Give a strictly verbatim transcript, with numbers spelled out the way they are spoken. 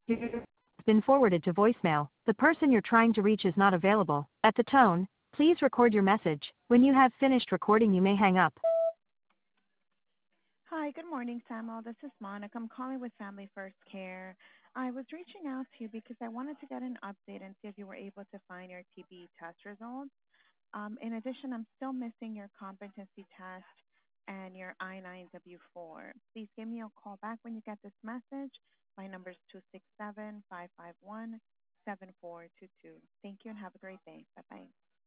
You've been forwarded to voicemail. The person you're trying to reach is not available. At the tone, please record your message. When you have finished recording, you may hang up. Hi, good morning, Samuel. This is Monica. I'm calling with Family First Care. I was reaching out to you because I wanted to get an update and see if you were able to find your T B test results. Um, in addition, I'm still missing your competency test and your I nine W four. Please give me a call back when you get this message. My number is two six seven, five five one, seven four two two. Thank you and have a great day. Bye-bye.